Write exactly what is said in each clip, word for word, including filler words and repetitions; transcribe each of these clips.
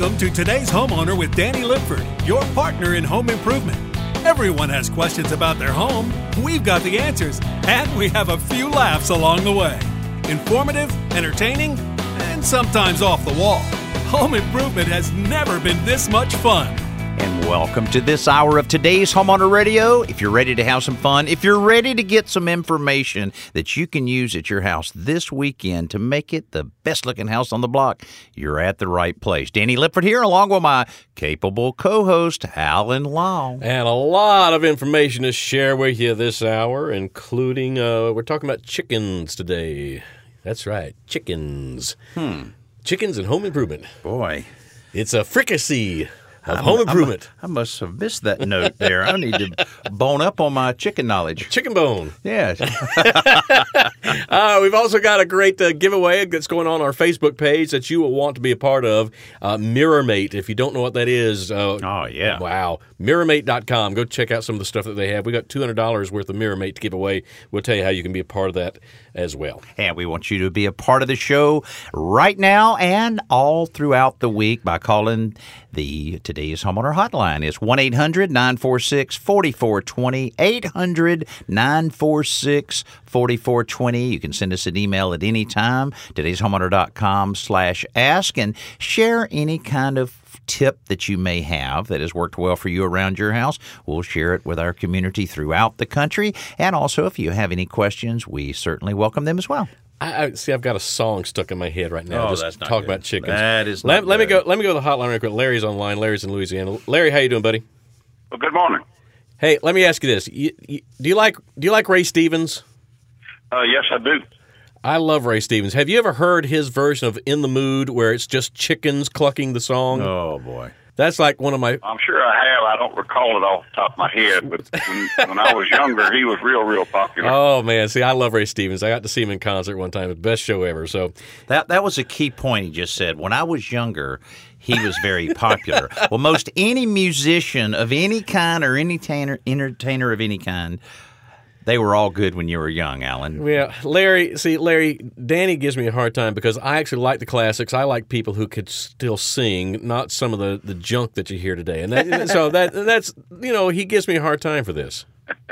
Welcome to Today's Homeowner with Danny Lipford, your partner in home improvement. Everyone has questions about their home. We've got the answers, and we have a few laughs along the way. Informative, entertaining, and sometimes off the wall. Home improvement has never been this much fun. And welcome to this hour of Today's Homeowner Radio. If you're ready to have some fun, if you're ready to get some information that you can use at your house this weekend to make it the best-looking house on the block, you're at the right place. Danny Lipford here, along with my capable co-host, Alan Long. And a lot of information to share with you this hour, including, uh, we're talking about chickens today. That's right, chickens. Hmm. Chickens and home improvement. Boy. It's a fricassee of I'm, home improvement. I'm, I must have missed that note there. I need to bone up on my chicken knowledge. Chicken bone. Yeah. uh, we've also got a great uh, giveaway that's going on our Facebook page that you will want to be a part of. Uh, MirrorMate. If you don't know what that is. Uh, oh, yeah. Wow. MirrorMate dot com. Go check out some of the stuff that they have. We got two hundred dollars worth of MirrorMate to give away. We'll tell you how you can be a part of that as well. And we want you to be a part of the show right now and all throughout the week by calling the Today's Homeowner Hotline. It's one eight hundred nine four six four four two zero, eight hundred nine four six four four two zero. You can send us an email at any time, todays homeowner dot com slash ask, and share any kind of tip that you may have that has worked well for you around your house. We'll share it with our community throughout the country. And also, if you have any questions, we certainly welcome them as well. I, I see. I've got a song stuck in my head right now. Oh, just that's not talk good. about chickens. That is. Let, not let me good. go. Let me go to the hotline real quick. Larry's online. Larry's in Louisiana. Larry, how you doing, buddy? Well, good morning. Hey, let me ask you this: you, you, Do you like Do you like Ray Stevens? Uh, yes, I do. I love Ray Stevens. Have you ever heard his version of "In the Mood," where it's just chickens clucking the song? Oh boy. That's like one of my... I'm sure I have. I don't recall it off the top of my head, but when, when I was younger, he was real, real popular. Oh, man. See, I love Ray Stevens. I got to see him in concert one time. The best show ever. So That that was a key point he just said. When I was younger, he was very popular. Well, most any musician of any kind or any entertainer, entertainer of any kind, they were all good when you were young, Alan. Yeah, Larry, see, Larry, Danny gives me a hard time because I actually like the classics. I like people who could still sing, not some of the, the junk that you hear today. And that, so that that's, you know, he gives me a hard time for this.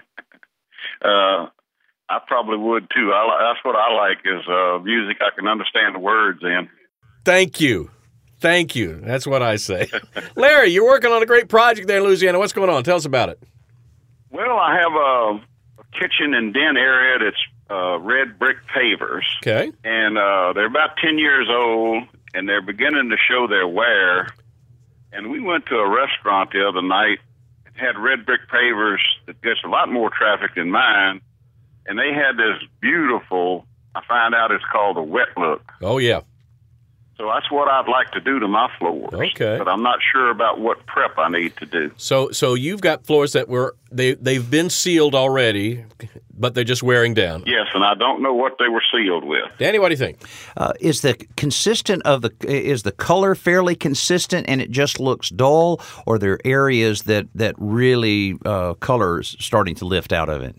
Uh, I probably would, too. I li- that's what I like is uh, music I can understand the words in. Thank you. Thank you. That's what I say. Larry, you're working on a great project there in Louisiana. What's going on? Tell us about it. Well, I have a kitchen and den area that's uh, red brick pavers. Okay. And uh, they're about ten years old, and they're beginning to show their wear. And we went to a restaurant the other night. It had red brick pavers that gets a lot more traffic than mine. And they had this beautiful, I found out it's called a wet look. Oh, yeah. So that's what I'd like to do to my floors. Okay. But I'm not sure about what prep I need to do. So so you've got floors that were, they, they've been sealed already, but they're just wearing down. Yes, and I don't know what they were sealed with. Danny, what do you think? Uh, is the consistent of the is the color fairly consistent and it just looks dull, or are there areas that that really uh, color is starting to lift out of it?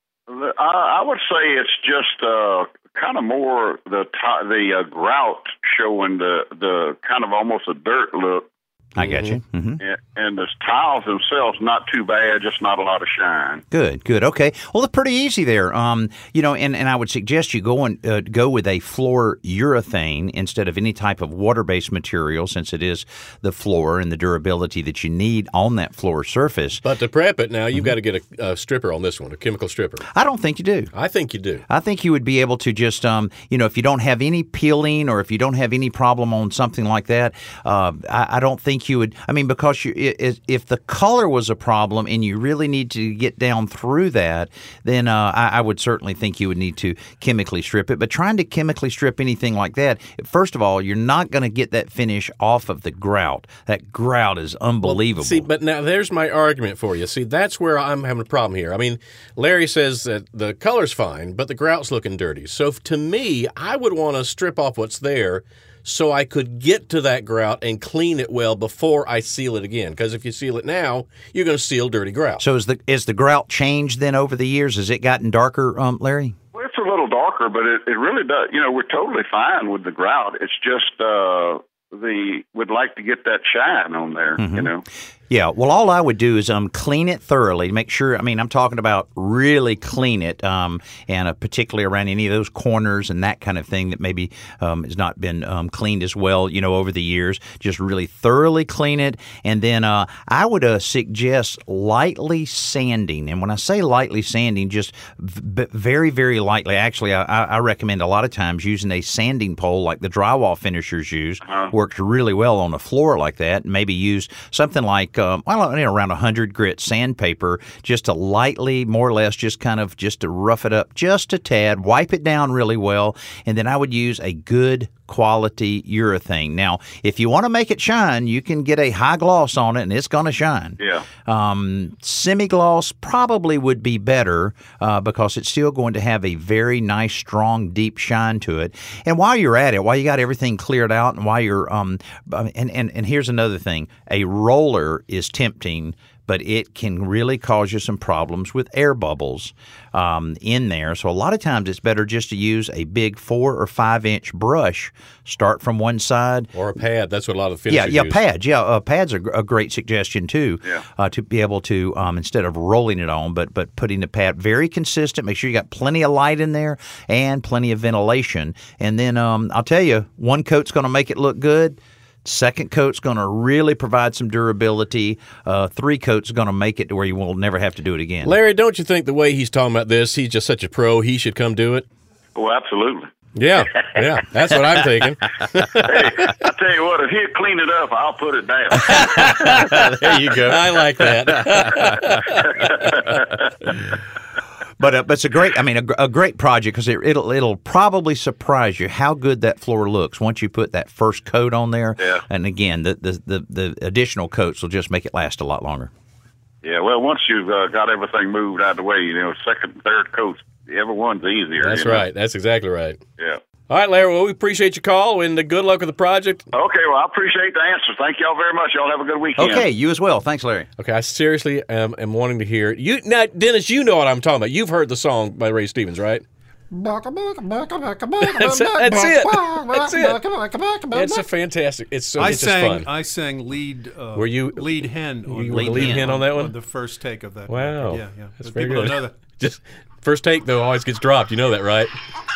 I, I would say it's just uh, kind of more the t- the uh, grout showing the the kind of almost a dirt look. I got you. Mm-hmm. And, and the tiles themselves, not too bad, just not a lot of shine. Good, good. Okay. Well, they're pretty easy there. Um, you know, and, and I would suggest you go and uh, go with a floor urethane instead of any type of water-based material, since it is the floor and the durability that you need on that floor surface. But to prep it now, you've mm-hmm. got to get a, a stripper on this one, a chemical stripper. I don't think you do. I think you do. I think you would be able to just, um, you know, if you don't have any peeling or if you don't have any problem on something like that, uh, I, I don't think you would. I mean, because you, if the color was a problem and you really need to get down through that, then uh, I, I would certainly think you would need to chemically strip it. But trying to chemically strip anything like that, first of all, you're not going to get that finish off of the grout. That grout is unbelievable. Well, see, but now there's my argument for you. See, that's where I'm having a problem here. I mean, Larry says that the color's fine, but the grout's looking dirty. So to me, I would want to strip off what's there so I could get to that grout and clean it well before I seal it again. Because if you seal it now, you're going to seal dirty grout. So is the is the grout changed then over the years? Has it gotten darker, um, Larry? Well, it's a little darker, but it, it really does. You know, we're totally fine with the grout. It's just uh, the would like to get that shine on there, Mm-hmm. you know. Yeah, well, all I would do is um, clean it thoroughly, make sure, I mean, I'm talking about really clean it, um, and uh, particularly around any of those corners and that kind of thing that maybe um, has not been um, cleaned as well, you know, over the years. Just really thoroughly clean it, and then uh, I would uh, suggest lightly sanding. And when I say lightly sanding, just v- very, very lightly. Actually, I, I recommend a lot of times using a sanding pole like the drywall finishers use. Uh-huh. Works really well on a floor like that. Maybe use something like Um, well, you know, around one hundred grit sandpaper, just to lightly, more or less, just kind of just to rough it up just a tad, wipe it down really well, and then I would use a good quality urethane. Now, if you want to make it shine, you can get a high gloss on it, and it's going to shine. Yeah. Um, semi-gloss probably would be better uh, because it's still going to have a very nice, strong, deep shine to it. And while you're at it, while you got everything cleared out, and while you're um, and and and here's another thing: a roller is tempting, but it can really cause you some problems with air bubbles um, in there. So a lot of times it's better just to use a big four or five inch brush. Start from one side. Or a pad. That's what a lot of Yeah, finishers yeah, use. pads. Yeah, uh, pads are gr- a great suggestion too. Yeah. Uh, to be able to um, instead of rolling it on, but but putting the pad very consistent. Make sure you got plenty of light in there and plenty of ventilation. And then um, I'll tell you, one coat's going to make it look good. Second coat's going to really provide some durability. Uh, three coat's going to make it to where you will never have to do it again. Larry, don't you think the way he's talking about this, he's just such a pro, he should come do it? Oh, absolutely. Yeah, yeah, that's what I'm thinking. Hey, I tell you what, if he'd clean it up, I'll put it down. There you go. I like that. But uh, but it's a great, I mean, a, gr- a great project because it, it'll it'll probably surprise you how good that floor looks once you put that first coat on there. Yeah. And again, the, the, the, the additional coats will just make it last a lot longer. Yeah, well, once you've uh, got everything moved out of the way, you know, second and third coats, everyone's easier. That's you know? right. That's exactly right. Yeah. All right, Larry, well, we appreciate your call, and uh, good luck with the project. Okay, well, I appreciate the answer. Thank y'all very much. Y'all have a good weekend. Okay, you as well. Thanks, Larry. Okay, I seriously am, am wanting to hear it. You, now, Dennis, you know what I'm talking about. You've heard the song by Ray Stevens, right? That's it. That's it. That's it. It's a fantastic. It's so I it's just sang. fun. I sang lead. Uh, Were you- lead hen? On, you were the lead hen on that one? The first take of that. Wow. record. Yeah, yeah. That's But very people good. don't know that. Just first take though always gets dropped. You know that, right?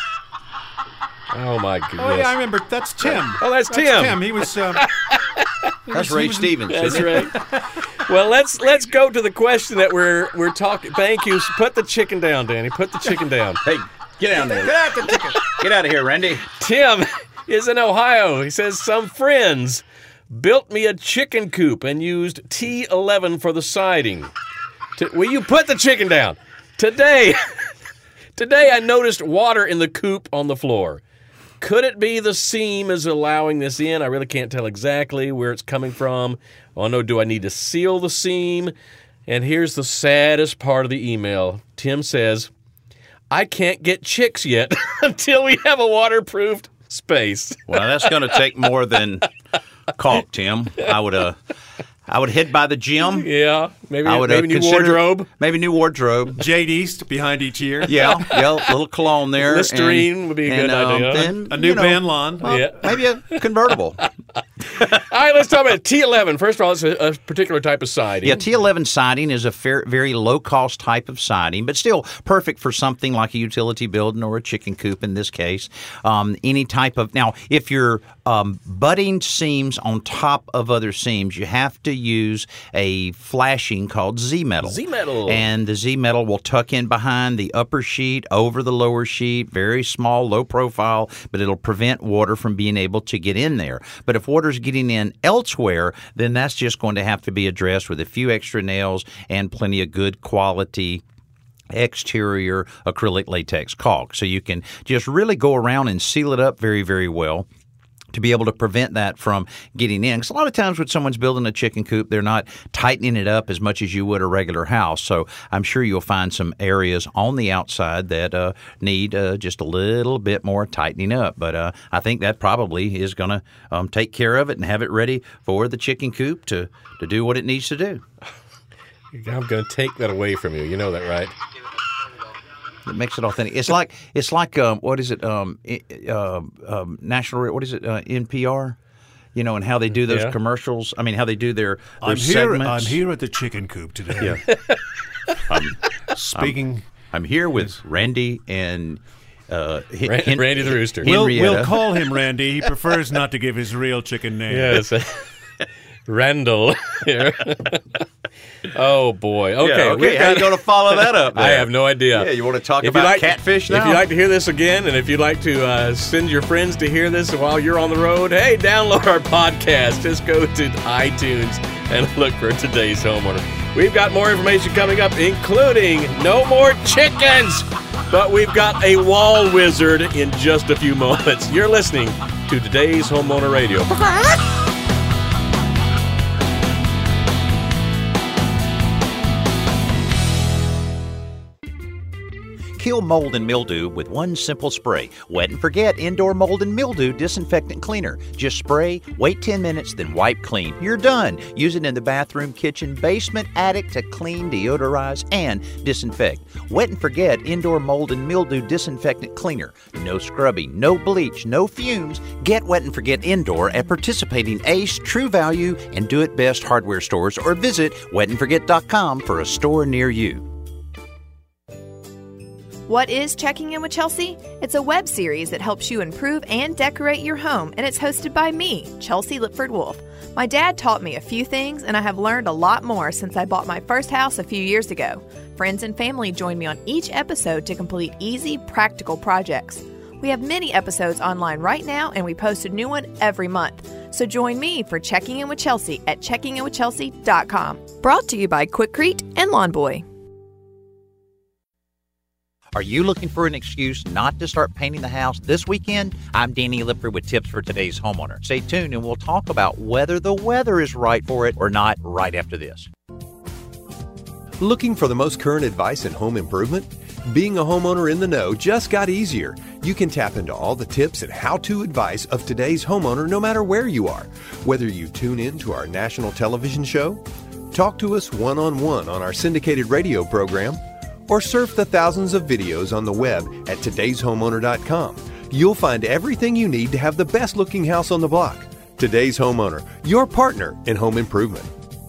Oh my goodness. Oh yeah, I remember. That's Tim. Oh, that's Tim. Tim. He was. Um, he That's was- he Ray was- Stevens. That's isn't it? right. Well, let's let's go to the question that we're we're talking. Thank you. Put the chicken down, Danny. Put the chicken down. Hey, get down there. Get out, the chicken. Get out of here, Randy. Tim is in Ohio. He says some friends built me a chicken coop and used T eleven for the siding. To, will you put the chicken down? Today, today I noticed water in the coop on the floor. Could it be the seam is allowing this in? I really can't tell exactly where it's coming from. Oh no, do I need to seal the seam? And here's the saddest part of the email. Tim says, I can't get chicks yet until we have a waterproofed space. Well, that's going to take more than caulk, Tim. I would uh, I would head by the gym. Yeah, maybe, I would maybe uh, new consider- wardrobe. Maybe new wardrobe. Jade East behind each ear. Yeah, yeah, a little cologne there. Listerine and- would be a and, good um, idea. Then, A new you know, Van Lawn. well, Yeah. Maybe a convertible. All right, let's talk about T eleven. First of all, it's a, a particular type of siding. Yeah, T eleven siding is a fair, very low-cost type of siding, but still perfect for something like a utility building or a chicken coop in this case. Um, any type of now, if you're um, butting seams on top of other seams, you have to use a flashing called Z-metal. Z-metal. And the Z-metal will tuck in behind the upper sheet, over the lower sheet, very small, low profile, but it'll prevent water from being able to get in there. But if water's getting in elsewhere, then that's just going to have to be addressed with a few extra nails and plenty of good quality exterior acrylic latex caulk. So you can just really go around and seal it up very, very well to be able to prevent that from getting in. Because a lot of times when someone's building a chicken coop, they're not tightening it up as much as you would a regular house. So I'm sure you'll find some areas on the outside that uh, need uh, just a little bit more tightening up. But uh, I think that probably is going to um, take care of it and have it ready for the chicken coop to, to do what it needs to do. I'm going to take that away from you. You know that, right? It makes it authentic. It's like it's like um, what is it? Um, uh, um, National. What is it? Uh, N P R. you know, and how they do those Yeah. commercials. I mean, how they do their, their I'm here. segments. I'm here at the chicken coop today. I'm, Speaking. I'm here with Randy and uh, Hen- Ran- Hen- Randy the Rooster. We'll, Henrietta. we'll call him Randy. He prefers not to give his real chicken name. Yes. Randall. here. Oh, boy. Okay. Yeah, okay. we've How got- you going to follow that up? I there? have no idea. Yeah, you want to talk If about you like, catfish now? If you'd like to hear this again, and if you'd like to uh, send your friends to hear this while you're on the road, hey, download our podcast. Just go to iTunes and look for Today's Homeowner. We've got more information coming up, including no more chickens, but we've got a wall wizard in just a few moments. You're listening to Today's Homeowner Radio. Kill mold and mildew with one simple spray. Wet and Forget Indoor Mold and Mildew Disinfectant Cleaner. Just spray, wait ten minutes, then wipe clean. You're done. Use it in the bathroom, kitchen, basement, attic to clean, deodorize, and disinfect. Wet and Forget Indoor Mold and Mildew Disinfectant Cleaner. No scrubbing, no bleach, no fumes. Get Wet and Forget Indoor at participating Ace, True Value, and Do It Best hardware stores, or visit wet and forget dot com for a store near you. What is Checking In with Chelsea? It's a web series that helps you improve and decorate your home, and it's hosted by me, Chelsea Lipford Wolf. My dad taught me a few things, and I have learned a lot more since I bought my first house a few years ago. Friends and family join me on each episode to complete easy, practical projects. We have many episodes online right now, and we post a new one every month. So join me for Checking In with Chelsea at checking in with chelsea dot com. Brought to you by Quikrete and Lawn Boy. Are you looking for an excuse not to start painting the house this weekend? I'm Danny Lipford with tips for today's homeowner. Stay tuned and we'll talk about whether the weather is right for it or not right after this. Looking for the most current advice in home improvement? Being a homeowner in the know just got easier. You can tap into all the tips and how-to advice of today's homeowner no matter where you are. Whether you tune in to our national television show, talk to us one-on-one on our syndicated radio program, or surf the thousands of videos on the web at todays homeowner dot com. You'll find everything you need to have the best-looking house on the block. Today's Homeowner, your partner in home improvement.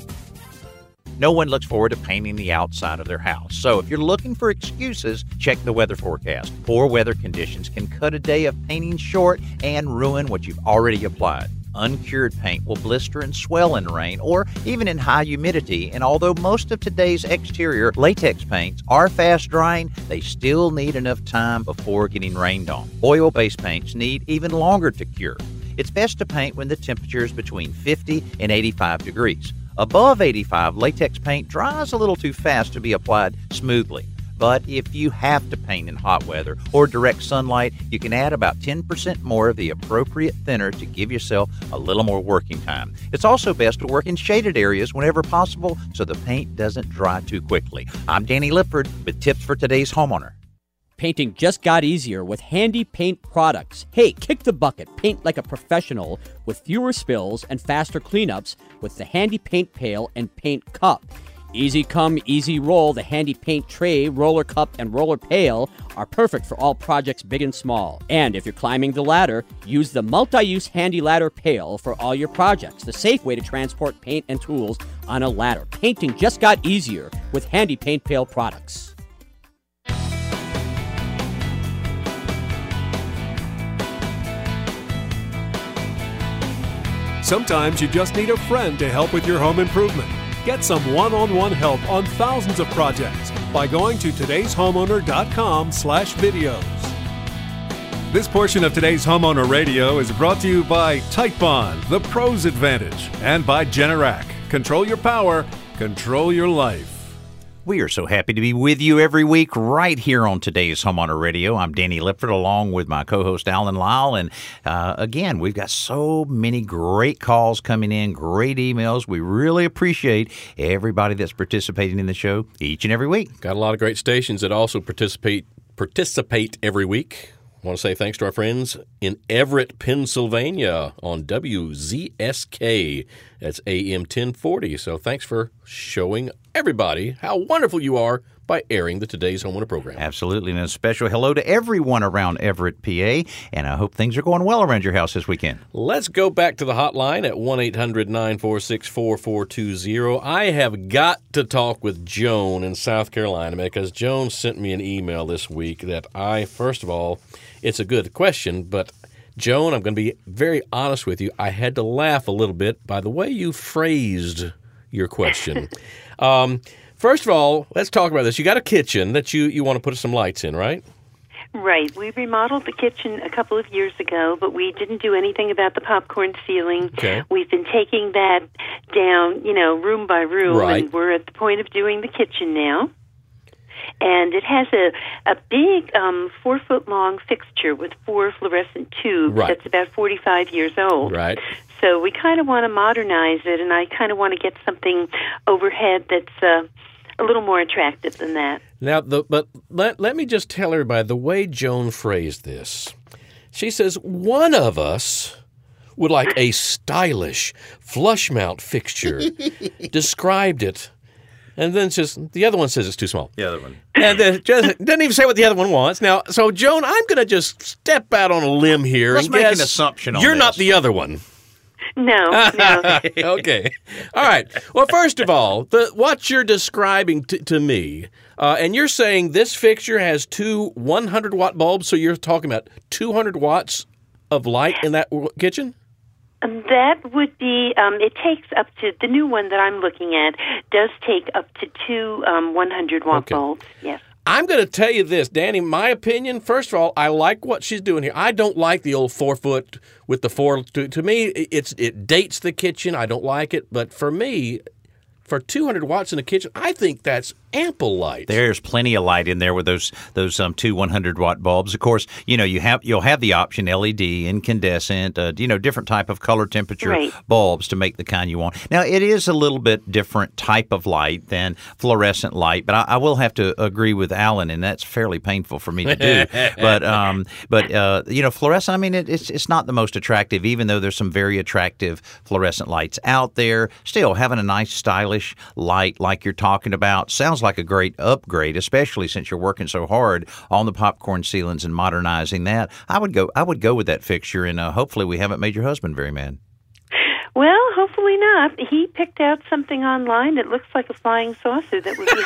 No one looks forward to painting the outside of their house. So if you're looking for excuses, check the weather forecast. Poor weather conditions can cut a day of painting short and ruin what you've already applied. Uncured paint will blister and swell in rain or even in high humidity, and although most of today's exterior latex paints are fast drying, they still need enough time before getting rained on. Oil-based paints need even longer to cure. It's best to paint when the temperature is between fifty and eighty-five degrees. Above eighty-five, latex paint dries a little too fast to be applied smoothly. But if you have to paint in hot weather or direct sunlight, you can add about ten percent more of the appropriate thinner to give yourself a little more working time. It's also best to work in shaded areas whenever possible so the paint doesn't dry too quickly. I'm Danny Lipford with tips for today's homeowner. Painting just got easier with Handy Paint products. Hey, kick the bucket. Paint like a professional with fewer spills and faster cleanups with the Handy Paint Pail and Paint Cup. Easy come, easy roll. The Handy Paint Tray, Roller Cup, and Roller Pail are perfect for all projects big and small. And if you're climbing the ladder, use the multi-use Handy Ladder Pail for all your projects. The safe way to transport paint and tools on a ladder. Painting just got easier with Handy Paint Pail products. Sometimes you just need a friend to help with your home improvement. Get some one-on-one help on thousands of projects by going to todays homeowner dot com slash videos. This portion of today's Homeowner Radio is brought to you by Titebond, the Pro's Advantage, and by Generac. Control your power, control your life. We are so happy to be with you every week right here on today's Homeowner Radio. I'm Danny Lipford along with my co-host Alan Lyle. And uh, again, we've got so many great calls coming in, great emails. We really appreciate everybody that's participating in the show each and every week. Got a lot of great stations that also participate participate every week. I want to say thanks to our friends in Everett, Pennsylvania on W Z S K. That's A M ten forty. So thanks for showing everybody how wonderful you are by airing the Today's Homeowner program. Absolutely. And a special hello to everyone around Everett, P A. And I hope things are going well around your house this weekend. Let's go back to the hotline at one eight hundred nine four six four four two zero. I have got to talk with Joan in South Carolina because Joan sent me an email this week that I, first of all, it's a good question, but Joan, I'm going to be very honest with you. I had to laugh a little bit by the way you phrased your question. um, first of all, let's talk about this. You got a kitchen that you, you want to put some lights in, right? Right. We remodeled the kitchen a couple of years ago, but we didn't do anything about the popcorn ceiling. Okay. We've been taking that down, you know, room by room, right. and we're at the point of doing the kitchen now. And it has a, a big um, four-foot-long fixture with four fluorescent tubes right. that's about forty-five years old. Right. So we kind of want to modernize it, and I kind of want to get something overhead that's uh, a little more attractive than that. Now, the, but let, let me just tell everybody the way Joan phrased this. She says, one of us would like a stylish flush mount fixture, described it. And then just the other one says it's too small. The other one. And then just doesn't even say what the other one wants. Now, so Joan, I'm going to just step out on a limb here Let's and make guess an assumption on you're this. not the other one. No, no. Okay. All right. Well, first of all, the, what you're describing t- to me, uh, and you're saying this fixture has two one hundred watt bulbs, so you're talking about two hundred watts of light in that w- kitchen? Um, that would be, um, it takes up to, the new one that I'm looking at does take up to two um, one hundred watt Okay. bulbs, yes. I'm going to tell you this, Danny, my opinion, first of all, I like what she's doing here. I don't like the old four foot with the four, to, to me, it's it dates the kitchen. I don't like it, but for me, for two hundred watts in the kitchen, I think that's ample light. There's plenty of light in there with those those um, two one hundred watt bulbs. Of course, you know you have you'll have the option L E D, incandescent, uh, you know different type of color temperature Right. bulbs to make the kind you want. Now it is a little bit different type of light than fluorescent light, but I, I will have to agree with Alan, and that's fairly painful for me to do. but um, but uh, you know fluorescent, I mean it, it's it's not the most attractive, even though there's some very attractive fluorescent lights out there. Still having a nice stylish light like you're talking about sounds like a great upgrade, especially since you're working so hard on the popcorn ceilings and modernizing that. I would go I would go with that fixture, and uh, hopefully we haven't made your husband very mad. Well, hopefully not. He picked out something online that looks like a flying saucer that would be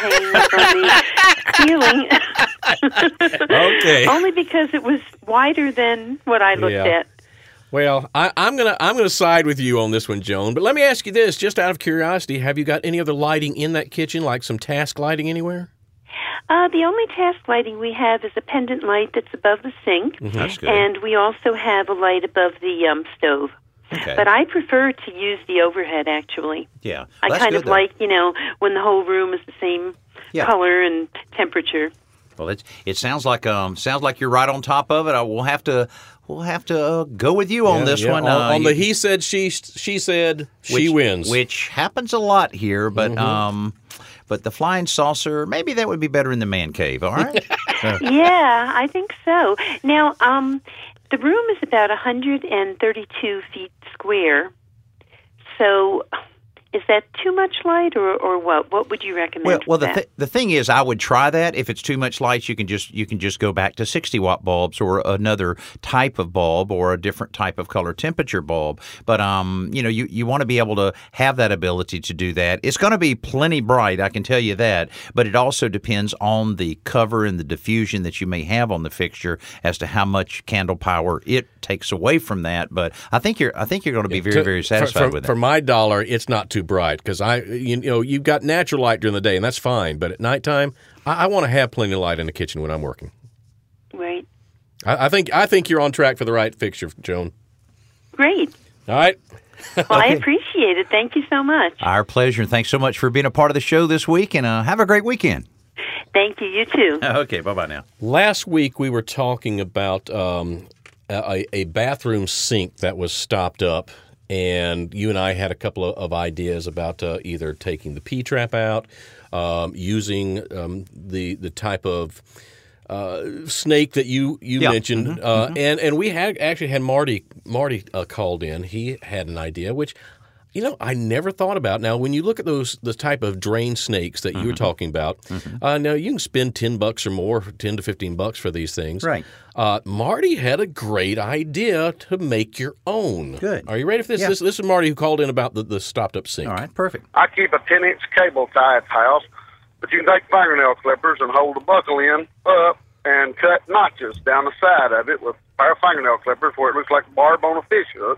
hanging up on the ceiling. Okay. Only because it was wider than what I looked Yeah. at. Well, I, I'm gonna I'm gonna side with you on this one, Joan. But let me ask you this, just out of curiosity: have you got any other lighting in that kitchen, like some task lighting anywhere? Uh, the only task lighting we have is a pendant light that's above the sink, That's good. and we also have a light above the um, stove. Okay. But I prefer to use the overhead, actually. Yeah, I that's kind good, of though. like, you know, when the whole room is the same Yeah. color and temperature. Well, it it sounds like um sounds like you're right on top of it. I will have to we'll have to uh, go with you on Yeah, this yeah. one. On, Uh, on the you- he said, she she said, she which, wins. which happens a lot here, but Mm-hmm. um, but the flying saucer, maybe that would be better in the man cave. All right. Yeah, I think so. Now, um, the room is about one hundred thirty-two feet square. So is that too much light, or, or what? What would you recommend? Well, well, for the that? th- the thing is, I would try that. If it's too much light, you can just you can just go back to sixty watt bulbs or another type of bulb or a different type of color temperature bulb. But um, you know, you, you want to be able to have that ability to do that. It's going to be plenty bright, I can tell you that. But it also depends on the cover and the diffusion that you may have on the fixture as to how much candle power it takes away from that. But I think you're I think you're going to be very To- very for- satisfied for, with For it. my dollar, it's not too bright because I, you, you know, you've got natural light during the day, and that's fine. But at nighttime, I, I want to have plenty of light in the kitchen when I'm working. Right. I, I think I think you're on track for the right fixture, Joan. Great. All right. Well, I appreciate it. Thank you so much. Our pleasure, and thanks so much for being a part of the show this week. And uh, have a great weekend. Thank you. You too. Okay, bye bye now. Last week we were talking about um, a, a bathroom sink that was stopped up, and you and I had a couple of, of ideas about uh, either taking the P-trap out, um, using um, the the type of uh, snake that you you Yeah. mentioned, Mm-hmm. uh, and and we had actually had Marty Marty uh, called in. He had an idea, which You know, I never thought about now when you look at those the type of drain snakes that you were talking about. Mm-hmm. Uh, now you can spend ten bucks or more, ten to fifteen bucks for these things. Right. Uh, Marty had a great idea to make your own. Good. Are you ready for this? Yeah. This, this is Marty who called in about the, the stopped up sink. All right, perfect. I keep a ten inch cable tie at the house, but you can take fingernail clippers and hold the buckle end up and cut notches down the side of it with a pair of fingernail clippers where it looks like a barb on a fish hook.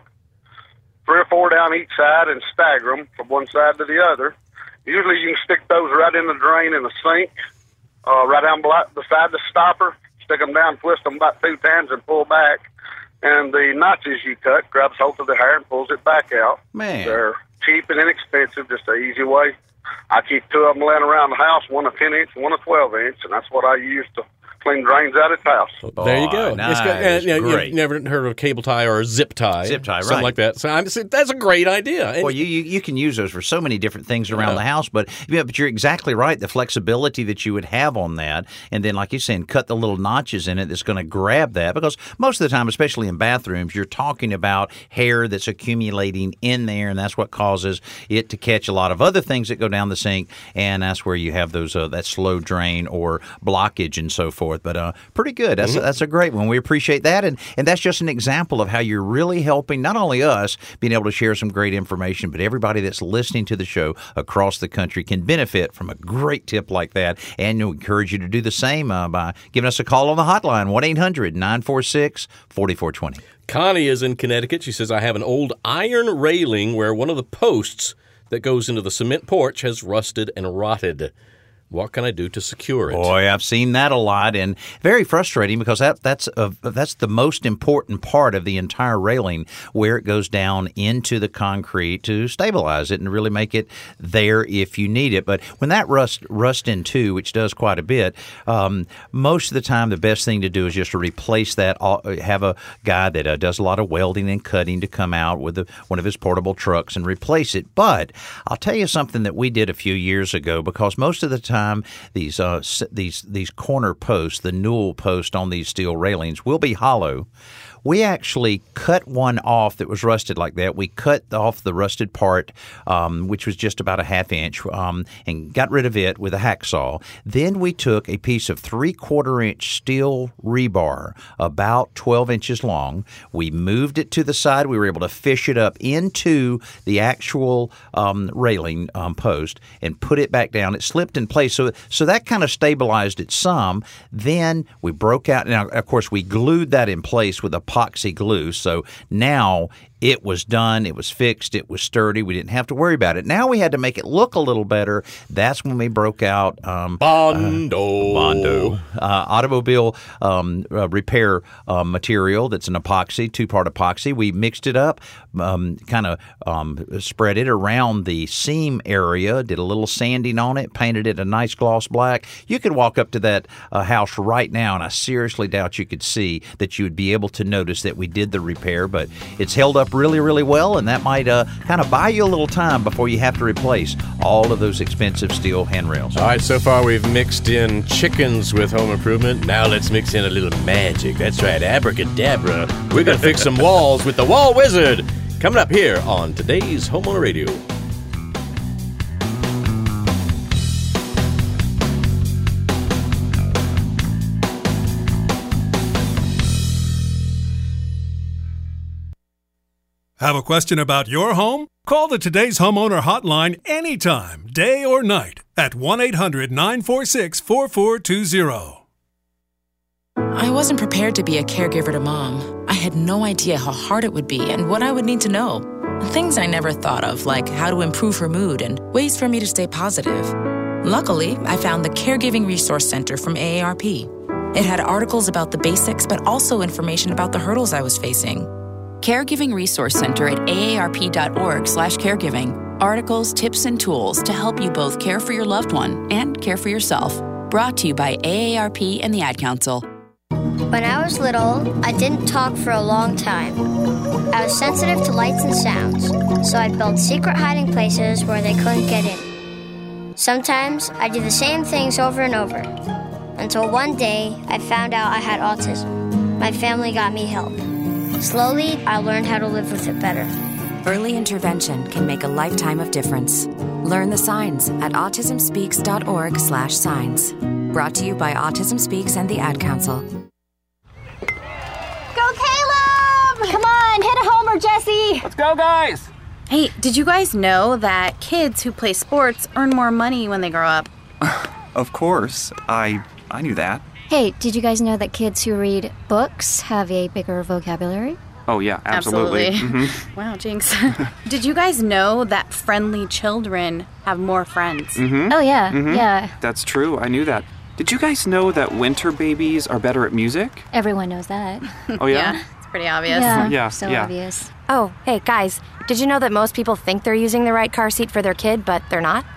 Three or four down each side and stagger them from one side to the other. Usually you can stick those right in the drain in the sink, uh, right down beside the stopper. Stick them down, twist them about two times, and pull back. And the notches you cut grabs hold of the hair and pulls it back out. Man. They're cheap and inexpensive, just an easy way. I keep two of them laying around the house, one a ten inch and one a twelve inch, and that's what I use to clean drains out of the house. There you go. Nice. It's got, uh, you know, Great. You've never heard of a cable tie or a zip tie. Zip tie, something right. like that. So I'm just, that's a great idea. And Well, you, you you can use those for so many different things around Yeah. the house, but yeah, but you're exactly right. The flexibility that you would have on that, and then like you're saying, cut the little notches in it that's going to grab that. Because most of the time, especially in bathrooms, you're talking about hair that's accumulating in there, and that's what causes it to catch a lot of other things that go down the sink, and that's where you have those uh, that slow drain or blockage and so forth. But uh, pretty good. That's, mm-hmm. a, that's a great one. We appreciate that. And, and that's just an example of how you're really helping not only us being able to share some great information, but everybody that's listening to the show across the country can benefit from a great tip like that. And we encourage you to do the same uh, by giving us a call on the hotline, one eight hundred nine four six four four two zero. Connie is in Connecticut. She says, I have an old iron railing where one of the posts that goes into the cement porch has rusted and rotted. What can I do to secure it? Boy, I've seen that a lot, and very frustrating because that that's a, that's the most important part of the entire railing, where it goes down into the concrete to stabilize it and really make it there if you need it. But when that rust rust in too, which does quite a bit, um, most of the time the best thing to do is just to replace that. Have a guy that uh, does a lot of welding and cutting to come out with a, one of his portable trucks and replace it. But I'll tell you something that we did a few years ago, because most of the time these uh, these these corner posts, the newel post on these steel railings, will be hollow. We actually cut one off that was rusted like that. We cut off the rusted part, um, which was just about a half inch, um, and got rid of it with a hacksaw. Then we took a piece of three-quarter inch steel rebar, about twelve inches long. We moved it to the side. We were able to fish it up into the actual um, railing um, post and put it back down. It slipped in place, so so that kind of stabilized it some. Then we broke out. Now, of course, we glued that in place with a epoxy glue. So now it was done. It was fixed. It was sturdy. We didn't have to worry about it. Now we had to make it look a little better. That's when we broke out um, Bondo. Uh, Bondo. Uh, automobile um, uh, repair uh, material that's an epoxy, two-part epoxy. We mixed it up, um, kind of um, spread it around the seam area, did a little sanding on it, painted it a nice gloss black. You could walk up to that uh, house right now, and I seriously doubt you could see that you would be able to notice that we did the repair, but it's held up really, really well, and that might uh, kind of buy you a little time before you have to replace all of those expensive steel handrails. All right, so far we've mixed in chickens with home improvement. Now let's mix in a little magic. That's right, abracadabra. We're going to fix some walls with the Wall Wizard. Coming up here on today's Homeowner Radio. Have a question about your home? Call the Today's Homeowner hotline anytime, day or night, at one eight hundred nine four six four four two zero. I wasn't prepared to be a caregiver to Mom. I had no idea how hard it would be and what I would need to know. Things I never thought of, like how to improve her mood and ways for me to stay positive. Luckily, I found the Caregiving Resource Center from A A R P. It had articles about the basics, but also information about the hurdles I was facing. Caregiving Resource Center at aarp.org slash caregiving. Articles, tips, and tools to help you both care for your loved one and care for yourself. Brought to you by A A R P and the Ad Council. When I was little, I didn't talk for a long time. I was sensitive to lights and sounds, so I'd build secret hiding places where they couldn't get in. Sometimes I'd do the same things over and over, until one day I found out I had autism. My family got me help. Slowly, I learned how to live with it better. Early intervention can make a lifetime of difference. Learn the signs at autism speaks dot org slash signs. Brought to you by Autism Speaks and the Ad Council. Go Caleb! Come on, hit a homer, Jesse! Let's go, guys! Hey, did you guys know that kids who play sports earn more money when they grow up? Of course. I I knew that. Hey, did you guys know that kids who read books have a bigger vocabulary? Oh, yeah, absolutely. Absolutely. Mm-hmm. Wow, jinx. Did you guys know that friendly children have more friends? Mm-hmm. Oh, yeah, mm-hmm. yeah. That's true. I knew that. Did you guys know that winter babies are better at music? Everyone knows that. Oh, yeah? Yeah, it's pretty obvious. Yeah, yeah so yeah. obvious. Oh, hey, guys, did you know that most people think they're using the right car seat for their kid, but they're not?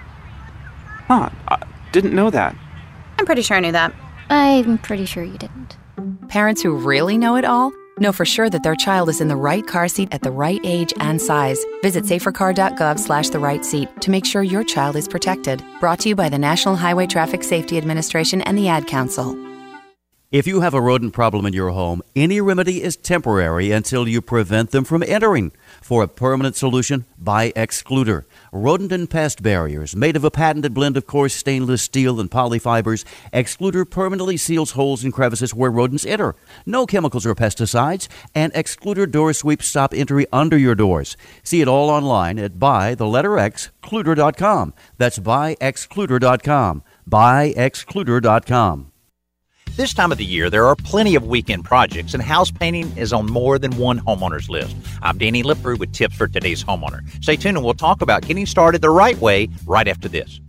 Huh, I didn't know that. I'm pretty sure I knew that. I'm pretty sure you didn't. Parents who really know it all know for sure that their child is in the right car seat at the right age and size. Visit safercar.gov slash the right seat to make sure your child is protected. Brought to you by the National Highway Traffic Safety Administration and the Ad Council. If you have a rodent problem in your home, any remedy is temporary until you prevent them from entering. For a permanent solution, buy Excluder. Rodent and pest barriers made of a patented blend of coarse stainless steel and polyfibers, Excluder permanently seals holes and crevices where rodents enter. No chemicals or pesticides, and Excluder door sweeps stop entry under your doors. See it all online at buy the letter X Cluder dot com. That's buy excluder dot com. buy excluder dot com. This time of the year, there are plenty of weekend projects, and house painting is on more than one homeowner's list. I'm Danny Lipford with tips for today's homeowner. Stay tuned and we'll talk about getting started the right way right after this.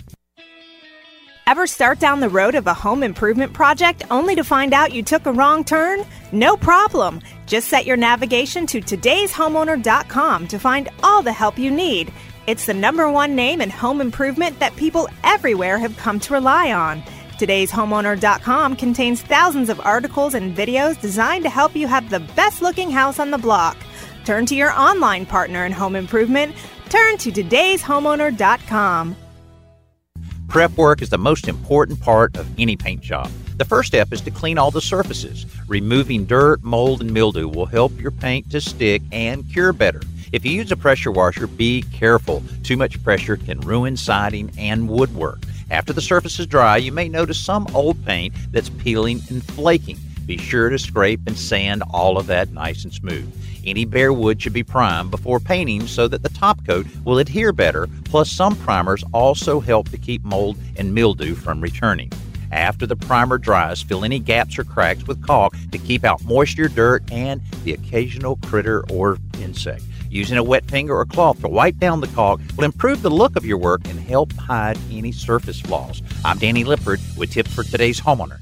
Ever start down the road of a home improvement project only to find out you took a wrong turn? No problem. Just set your navigation to todays homeowner dot com to find all the help you need. It's the number one name in home improvement that people everywhere have come to rely on. todays homeowner dot com contains thousands of articles and videos designed to help you have the best-looking house on the block. Turn to your online partner in home improvement. Turn to todays homeowner dot com. Prep work is the most important part of any paint job. The first step is to clean all the surfaces. Removing dirt, mold, and mildew will help your paint to stick and cure better. If you use a pressure washer, be careful. Too much pressure can ruin siding and woodwork. After the surface is dry, you may notice some old paint that's peeling and flaking. Be sure to scrape and sand all of that nice and smooth. Any bare wood should be primed before painting so that the top coat will adhere better, plus some primers also help to keep mold and mildew from returning. After the primer dries, fill any gaps or cracks with caulk to keep out moisture, dirt, and the occasional critter or insect. Using a wet finger or cloth to wipe down the caulk will improve the look of your work and help hide any surface flaws. I'm Danny Lipford with tips for today's homeowner.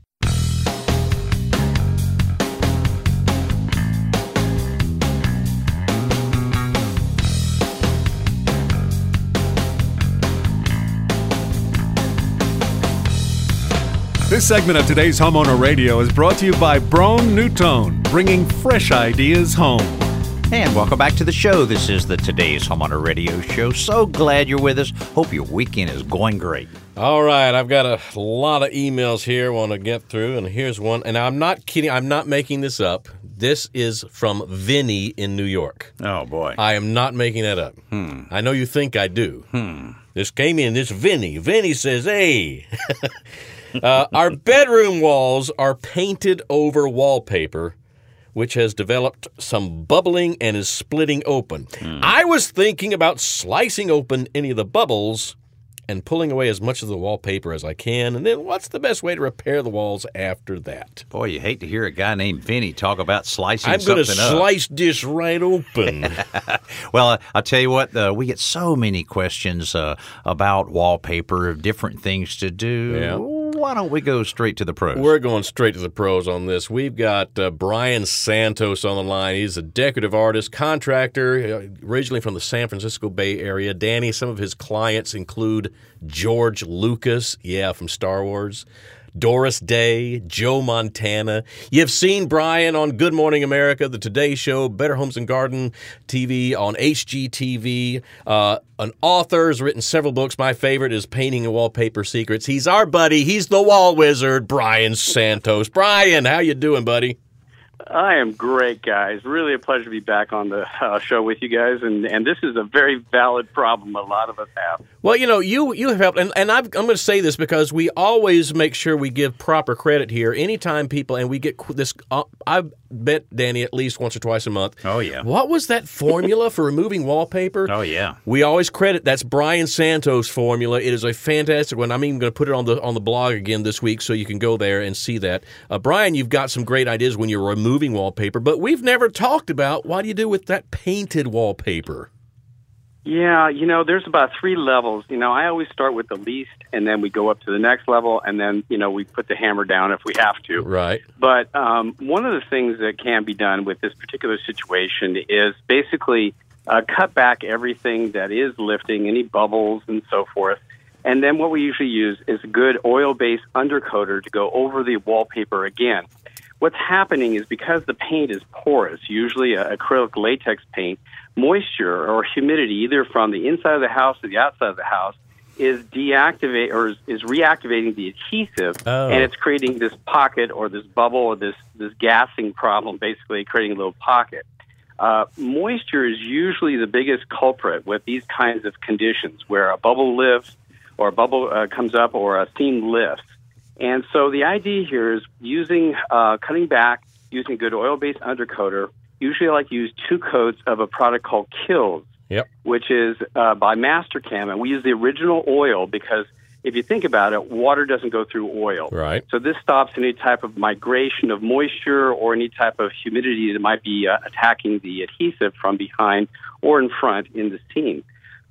This segment of today's Homeowner Radio is brought to you by Brone Newtone, bringing fresh ideas home. And welcome back to the show. This is the Today's Homeowner Radio Show. So glad you're with us. Hope your weekend is going great. All right, I've got a lot of emails here I want to get through, and here's one. And I'm not kidding. I'm not making this up. This is from Vinny in New York. Oh, boy. I am not making that up. Hmm. I know you think I do. Hmm. This came in, this Vinny. Vinny says, hey, uh, our bedroom walls are painted over wallpaper, which has developed some bubbling and is splitting open. Mm. I was thinking about slicing open any of the bubbles and pulling away as much of the wallpaper as I can, and then what's the best way to repair the walls after that? Boy, you hate to hear a guy named Vinny talk about slicing I'm something gonna up. I'm going to slice this right open. Well, uh, I'll tell you what, uh, we get so many questions uh, about wallpaper, different things to do. Yeah. Why don't we go straight to the pros? We're going straight to the pros on this. We've got uh, Brian Santos on the line. He's a decorative artist, contractor, uh, originally from the San Francisco Bay Area. Danny, some of his clients include George Lucas, yeah, from Star Wars, Doris Day, Joe Montana. You've seen Brian on Good Morning America, The Today Show, Better Homes and Garden T V, on H G T V. Uh, an author, has written several books. My favorite is Painting and Wallpaper Secrets. He's our buddy. He's the wall wizard, Brian Santos. Brian, how you doing, buddy? I am great, guys. Really a pleasure to be back on the uh, show with you guys, and, and this is a very valid problem a lot of us have. Well, you know, you you have helped, and, and I've, I'm going to say this because we always make sure we give proper credit here. Anytime people, and we get this, uh, I bet Danny at least once or twice a month. Oh, yeah. What was that formula for removing wallpaper? Oh, yeah. We always credit, that's Brian Santos' formula. It is a fantastic one. I'm even going to put it on the on the blog again this week so you can go there and see that. Uh, Brian, you've got some great ideas when you're removing wallpaper, but we've never talked about what do you do with that painted wallpaper? Yeah, you know, there's about three levels. You know, I always start with the least, and then we go up to the next level, and then, you know, we put the hammer down if we have to. Right. But um, one of the things that can be done with this particular situation is basically uh, cut back everything that is lifting, any bubbles and so forth. And then what we usually use is a good oil-based undercoater to go over the wallpaper again. What's happening is because the paint is porous, usually a acrylic latex paint, moisture or humidity, either from the inside of the house or the outside of the house, is deactivate or is, is reactivating the adhesive, oh. and it's creating this pocket or this bubble or this this gassing problem, basically creating a little pocket. Uh, moisture is usually the biggest culprit with these kinds of conditions, where a bubble lifts or a bubble uh, comes up or a seam lifts. And so the idea here is using, uh, cutting back, using a good oil-based undercoater. Usually I like to use two coats of a product called Kills, yep. which is uh, by Mastercam. And we use the original oil because if you think about it, water doesn't go through oil. Right. So this stops any type of migration of moisture or any type of humidity that might be uh, attacking the adhesive from behind or in front in the seam.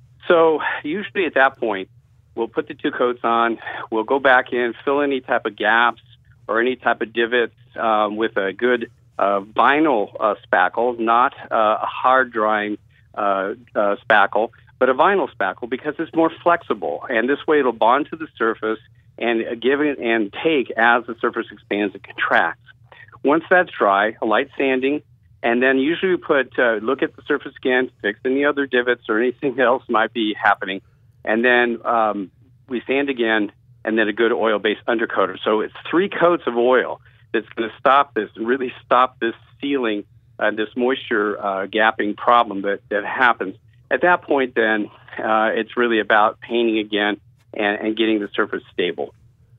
So usually at that point, we'll put the two coats on, we'll go back in, fill any type of gaps or any type of divots um, with a good uh, vinyl uh, spackle, not uh, a hard-drying uh, uh, spackle, but a vinyl spackle because it's more flexible. And this way it'll bond to the surface and uh, give it and take as the surface expands and contracts. Once that's dry, a light sanding, and then usually we put, uh, look at the surface again, fix any other divots or anything else might be happening. And then um, we sand again, and then a good oil-based undercoater. So it's three coats of oil that's going to stop this, really stop this sealing, uh, this moisture uh, gapping problem that, that happens. At that point, then, uh, it's really about painting again and, and getting the surface stable.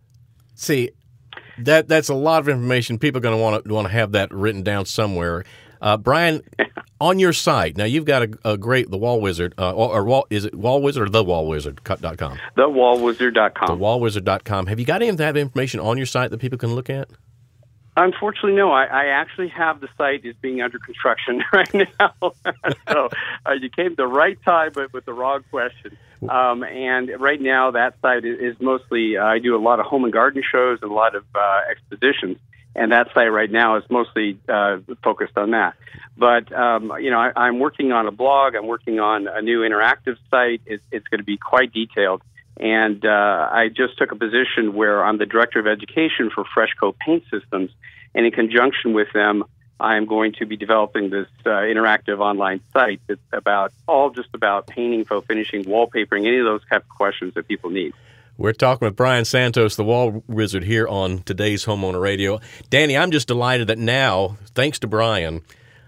See, that that's a lot of information. People are going to want to want to have that written down somewhere. Uh, Brian, on your site, now you've got a, a great, the Wall Wizard, uh, or, or Wall, is it Wall Wizard or the Wall Wizard dot com? the wall wizard dot com. the wall wizard dot com. Have you got any of that information on your site that people can look at? Unfortunately, no. I, I actually have the site is being under construction right now. so uh, you came to the right time, but with the wrong question. Um, and right now, that site is, is mostly, uh, I do a lot of home and garden shows and a lot of uh, expositions. And that site right now is mostly uh, focused on that. But, um, you know, I, I'm working on a blog. I'm working on a new interactive site. It's, it's going to be quite detailed. And uh, I just took a position where I'm the Director of Education for Freshco Paint Systems. And in conjunction with them, I'm going to be developing this uh, interactive online site that's about all just about painting, faux finishing, wallpapering, any of those type of questions that people need. We're talking with Brian Santos, the Wall Wizard, here on today's Homeowner Radio. Danny, I'm just delighted that now, thanks to Brian,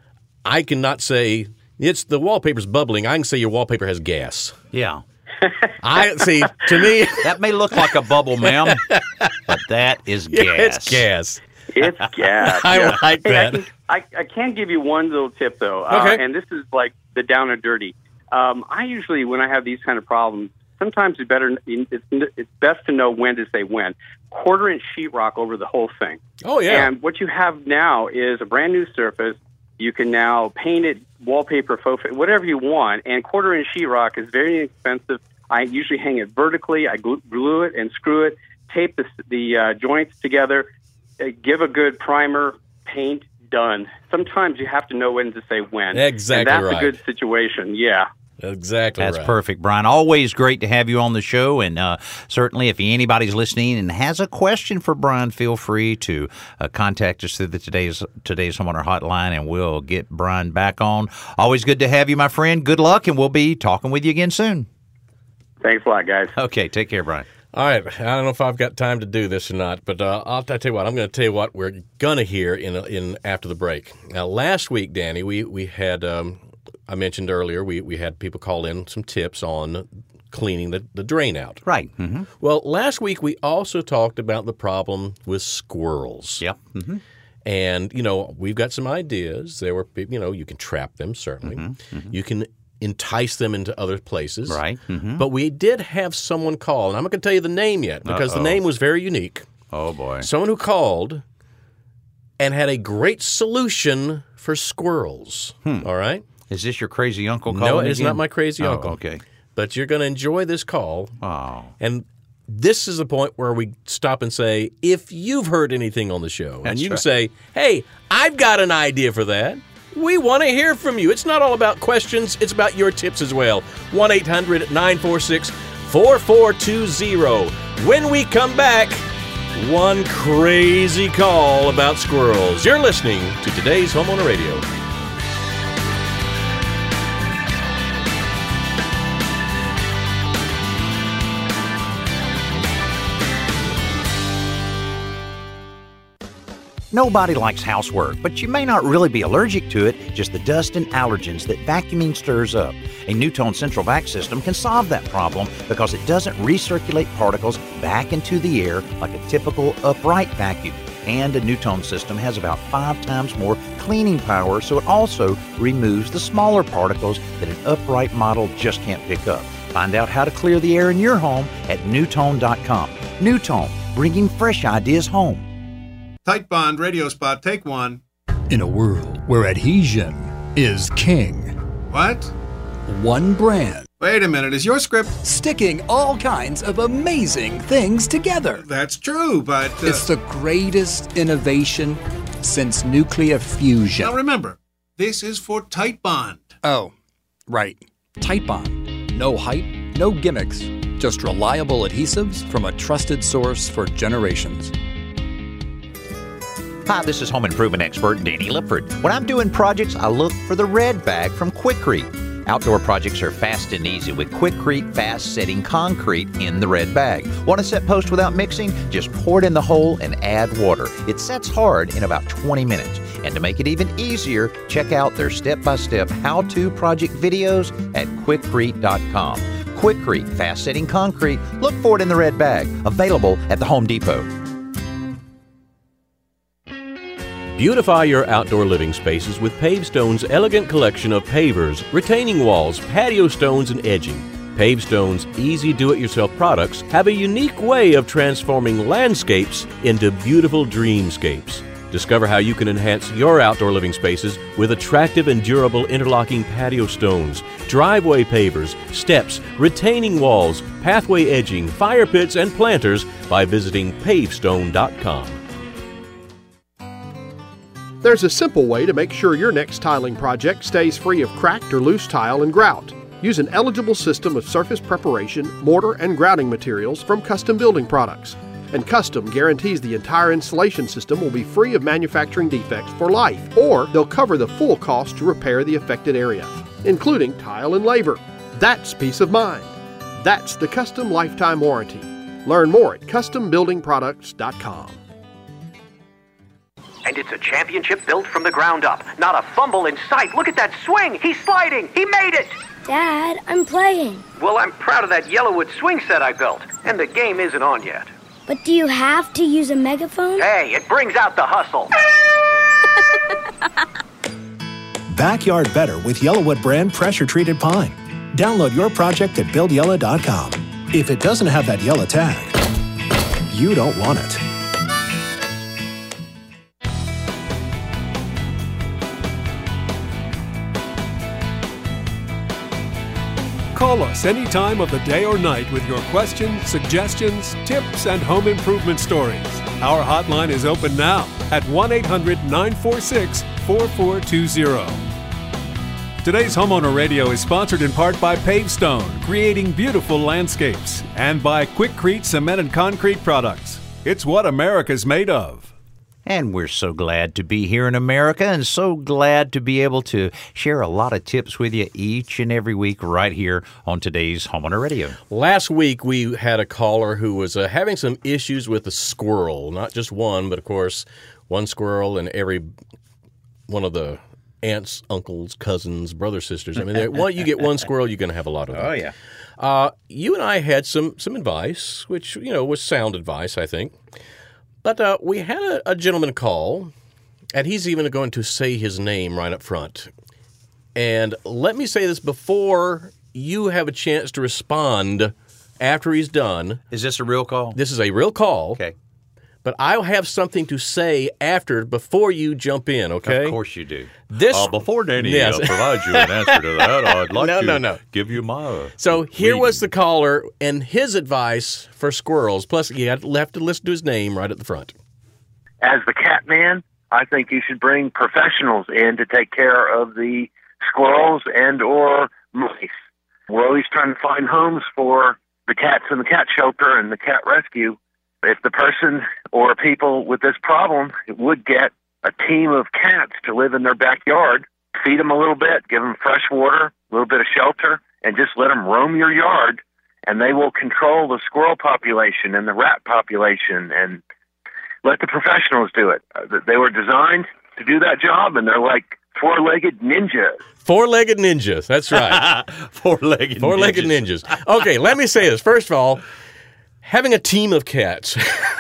I cannot say it's the wallpaper's bubbling. I can say your wallpaper has gas. Yeah. I see. To me, that may look like a bubble, ma'am, but that is gas. Yeah, it's gas. It's gas. I yeah. like hey, that. I can, I, I can give you one little tip, though, uh, okay. and this is like the down and dirty. Um, I usually, when I have these kind of problems, sometimes it's better. It's, it's best to know when to say when. Quarter inch sheetrock over the whole thing. Oh yeah. And what you have now is a brand new surface. You can now paint it, wallpaper, faux, whatever you want. And quarter inch sheetrock is very inexpensive. I usually hang it vertically. I glue, glue it and screw it. Tape the the uh, joints together. Uh, give a good primer. Paint. Done. Sometimes you have to know when to say when. Exactly and that's right. a good situation. Yeah. Exactly That's right. perfect, Brian. Always great to have you on the show. And uh, certainly if anybody's listening and has a question for Brian, feel free to uh, contact us through the Today's Today's Homeowner Hotline, and we'll get Brian back on. Always good to have you, my friend. Good luck, and we'll be talking with you again soon. Thanks a lot, guys. Okay, take care, Brian. All right, I don't know if I've got time to do this or not, but uh, I'll, I'll tell you what. I'm going to tell you what we're going to hear in in after the break. Now, last week, Danny, we we had um, I mentioned earlier we we had people call in some tips on cleaning the, the drain out. Right. Mm-hmm. Well, last week we also talked about the problem with squirrels. Yep. Mm-hmm. And you know we've got some ideas. There were you know you can trap them certainly. Mm-hmm. Mm-hmm. You can entice them into other places. Right. Mm-hmm. But we did have someone call, and I'm not going to tell you the name yet because Uh-oh. the name was very unique. Oh, boy. Someone who called and had a great solution for squirrels. Hmm. All right? Is this your crazy uncle calling No, it's again? not my crazy oh, uncle. Okay. But you're going to enjoy this call. Oh. And this is the point where we stop and say, if you've heard anything on the show, That's and you right. can say, hey, I've got an idea for that. We want to hear from you. It's not all about questions. It's about your tips as well. one eight hundred nine four six four four two zero. When we come back, one crazy call about squirrels. You're listening to today's Homeowner Radio. Nobody likes housework, but you may not really be allergic to it, just the dust and allergens that vacuuming stirs up. A NuTone Central Vac system can solve that problem because it doesn't recirculate particles back into the air like a typical upright vacuum. And a NuTone system has about five times more cleaning power, so it also removes the smaller particles that an upright model just can't pick up. Find out how to clear the air in your home at NuTone dot com. NuTone, bringing fresh ideas home. Tight Bond radio spot, take one. In a world where adhesion is king. What? One brand. Wait a minute, is your script sticking all kinds of amazing things together? That's true, but... Uh... It's the greatest innovation since nuclear fusion. Now remember, this is for Tight Bond. Oh, right. Tight Bond. No hype, no gimmicks, just reliable adhesives from a trusted source for generations. Hi, this is home improvement expert Danny Lipford. When I'm doing projects, I look for the red bag from Quikrete. Outdoor projects are fast and easy with Quikrete fast setting concrete in the red bag. Want to set post without mixing? Just pour it in the hole and add water. It sets hard in about twenty minutes. And to make it even easier, check out their step-by-step how-to project videos at Quikrete dot com. Quikrete fast setting concrete. Look for it in the red bag. Available at the Home Depot. Beautify your outdoor living spaces with Pavestone's elegant collection of pavers, retaining walls, patio stones, and edging. Pavestone's easy do-it-yourself products have a unique way of transforming landscapes into beautiful dreamscapes. Discover how you can enhance your outdoor living spaces with attractive and durable interlocking patio stones, driveway pavers, steps, retaining walls, pathway edging, fire pits, and planters by visiting pavestone dot com. There's a simple way to make sure your next tiling project stays free of cracked or loose tile and grout. Use an eligible system of surface preparation, mortar, and grouting materials from Custom Building Products. And Custom guarantees the entire installation system will be free of manufacturing defects for life, or they'll cover the full cost to repair the affected area, including tile and labor. That's peace of mind. That's the Custom Lifetime Warranty. Learn more at custom building products dot com. And it's a championship built from the ground up. Not a fumble in sight. Look at that swing. He's sliding. He made it. Dad, I'm playing. Well, I'm proud of that Yellowwood swing set I built. And the game isn't on yet. But do you have to use a megaphone? Hey, it brings out the hustle. Backyard better with Yellowwood brand pressure-treated pine. Download your project at build yellow dot com. If it doesn't have that yellow tag, you don't want it. Call us any time of the day or night with your questions, suggestions, tips, and home improvement stories. Our hotline is open now at one eight hundred nine four six four four two zero. Today's Homeowner Radio is sponsored in part by Pavestone, creating beautiful landscapes, and by Quikrete Cement and Concrete Products. It's what America's made of. And we're so glad to be here in America and so glad to be able to share a lot of tips with you each and every week right here on today's Homeowner Radio. Last week, we had a caller who was uh, having some issues with a squirrel. Not just one, but of course, one squirrel and every one of the aunts, uncles, cousins, brothers, sisters. I mean, one, you get one squirrel, you're going to have a lot of them. Oh, yeah. Uh, you and I had some, some advice, which, you know, was sound advice, I think. But uh, we had a, a gentleman call, and he's even going to say his name right up front. And let me say this before you have a chance to respond after he's done. Is this a real call? This is a real call. Okay. But I'll have something to say after, before you jump in, okay? Of course you do. This uh, Before Danny yes. uh, provides you an answer to that, I'd like no, to no, no. give you my uh, So here reading. was the caller and his advice for squirrels. Plus, you have to listen to his name right at the front. As the cat man, I think you should bring professionals in to take care of the squirrels and or mice. We're always trying to find homes for the cats in the cat shelter and the cat rescue. If the person or people with this problem would get a team of cats to live in their backyard, feed them a little bit, give them fresh water, a little bit of shelter, and just let them roam your yard, and they will control the squirrel population and the rat population, and let the professionals do it. They were designed to do that job, and they're like four-legged ninjas. Four-legged ninjas, that's right. Four-legged Four-legged ninjas. ninjas. Okay, let me say this. First of all, having a team of cats,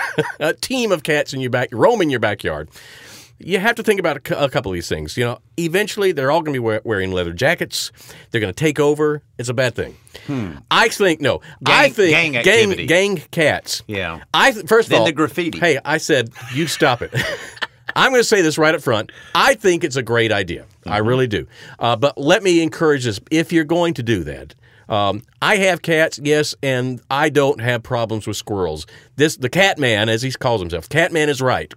a team of cats in your back, roaming your backyard, you have to think about a, a couple of these things. You know, eventually they're all going to be wear, wearing leather jackets. They're going to take over. It's a bad thing. Hmm. I think no. Gang, I think gang, gang, activity. gang cats. Yeah. I th- first of then all, the graffiti. Hey, I said you stop it. I'm going to say this right up front. I think it's a great idea. Mm-hmm. I really do. Uh, but let me encourage this. If you're going to do that. Um, I have cats, yes, and I don't have problems with squirrels. This, the cat man, as he calls himself, cat man is right.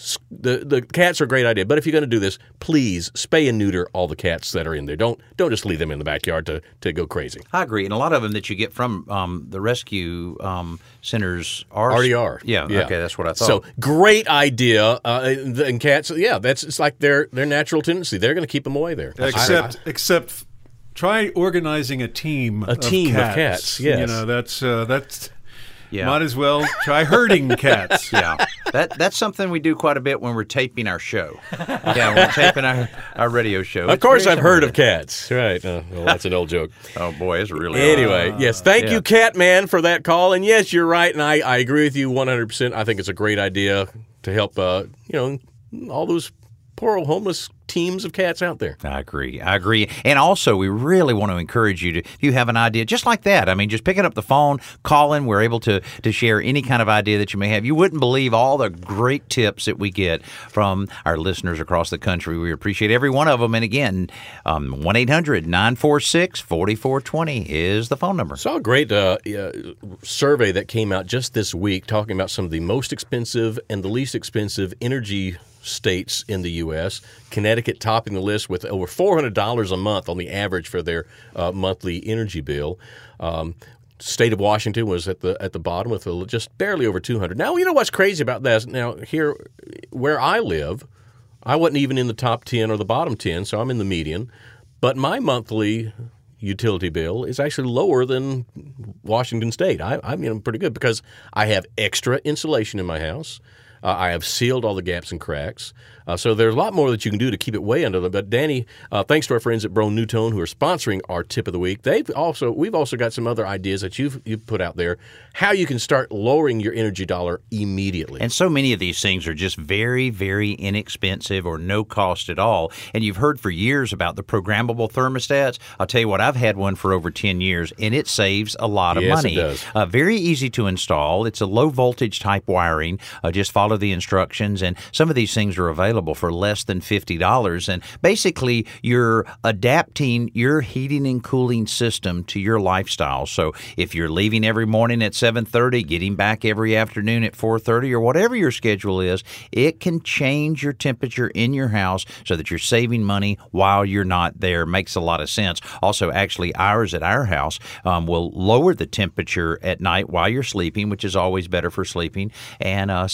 The the cats are a great idea, but if you're going to do this, please spay and neuter all the cats that are in there. Don't don't just leave them in the backyard to, to go crazy. I agree, and a lot of them that you get from um, the rescue um, centers are already are. Yeah, yeah, okay, that's what I thought. So great idea, uh, and cats, yeah, that's it's like their their natural tendency. They're going to keep them away there. Except I, I, except. Try organizing a team. A team of cats. of cats. Yes, you know that's uh, that's. Yeah. Might as well try herding cats. Yeah, that that's something we do quite a bit when we're taping our show. Yeah, when we're taping our, our radio show. Of it's course, I've heard of cats. Right? Uh, well, that's an old joke. Oh boy, it's really. Anyway, uh, yes, thank yeah. you, Cat Man, for that call. And yes, you're right, and I, I agree with you one hundred percent. I think it's a great idea to help. Uh, you know, all those poor old homeless teams of cats out there. I agree. I agree. And also, we really want to encourage you to, if you have an idea just like that, I mean, just picking up the phone, calling, we're able to, to share any kind of idea that you may have. You wouldn't believe all the great tips that we get from our listeners across the country. We appreciate every one of them. And again, um, one eight hundred nine four six four four two zero is the phone number. Saw a great uh, uh, survey that came out just this week talking about some of the most expensive and the least expensive energy states in the U S Connecticut topping the list with over four hundred dollars a month on the average for their uh, monthly energy bill. Um, State of Washington was at the at the bottom with a, just barely over two hundred. Now, you know what's crazy about that? Now, here where I live, I wasn't even in the top ten or the bottom ten, so I'm in the median. But my monthly utility bill is actually lower than Washington State. I, I'm you know, pretty good because I have extra insulation in my house. Uh, I have sealed all the gaps and cracks. Uh, so there's a lot more that you can do to keep it way under them. But Danny, uh, thanks to our friends at Bro Newtone who are sponsoring our tip of the week, they've also we've also got some other ideas that you've you've put out there how you can start lowering your energy dollar immediately. And so many of these things are just very, very inexpensive or no cost at all. And you've heard for years about the programmable thermostats. I'll tell you what, I've had one for over ten years, and it saves a lot of yes, money. It does. Uh, very easy to install. It's a low voltage type wiring. Uh, just follow the instructions, and some of these things are available for less than fifty dollars. And basically, you're adapting your heating and cooling system to your lifestyle. So if you're leaving every morning at seven thirty, getting back every afternoon at four thirty, or whatever your schedule is, it can change your temperature in your house so that you're saving money while you're not there. Makes a lot of sense. Also, actually, ours at our house um, will lower the temperature at night while you're sleeping, which is always better for sleeping. And uh, so it really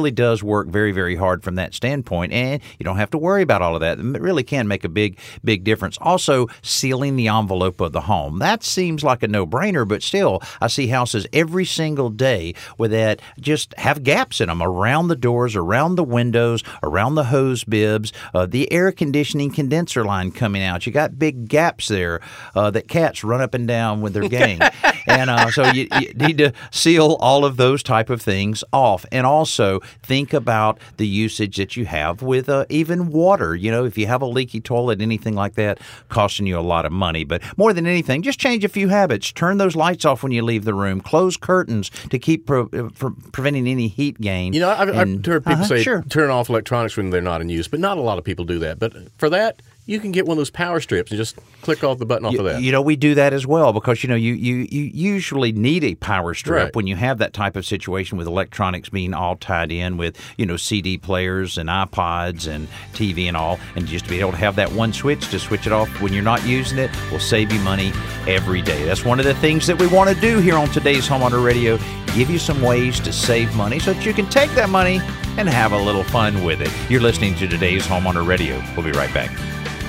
really does work very, very hard from that standpoint, and you don't have to worry about all of that. It really can make a big, big difference. Also, sealing the envelope of the home. That seems like a no-brainer, but still, I see houses every single day with that just have gaps in them around the doors, around the windows, around the hose bibs, uh, the air conditioning condenser line coming out. You got big gaps there uh, that cats run up and down with their gang. and uh, so you, you need to seal all of those type of things off. And also think about the usage that you have with uh, even water. You know, if you have a leaky toilet, anything like that, costing you a lot of money. But more than anything, just change a few habits. Turn those lights off when you leave the room. Close curtains to keep pre- pre- preventing any heat gain. You know, I've, and, I've heard people uh-huh, say sure. turn off electronics when they're not in use, but not a lot of people do that. But for that, you can get one of those power strips and just click off the button off you, of that. You know, we do that as well because, you know, you, you, you usually need a power strip Right. when you have that type of situation with electronics being all tied in with, you know, C D players and iPods and T V and all. And just to be able to have that one switch to switch it off when you're not using it will save you money every day. That's one of the things that we want to do here on today's Homeowner Radio, give you some ways to save money so that you can take that money and have a little fun with it. You're listening to today's Homeowner Radio. We'll be right back.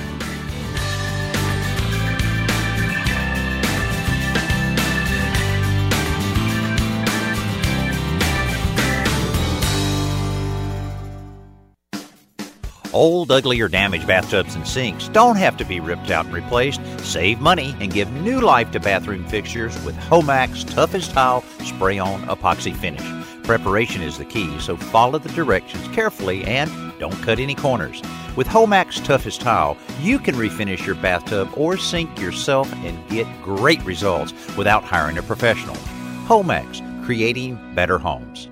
Old, ugly, or damaged bathtubs and sinks don't have to be ripped out and replaced. Save money and give new life to bathroom fixtures with Homax Toughest Tile Spray-On Epoxy Finish. Preparation is the key, so follow the directions carefully and don't cut any corners. With Homax Toughest Tile, you can refinish your bathtub or sink yourself and get great results without hiring a professional. Homax, creating better homes.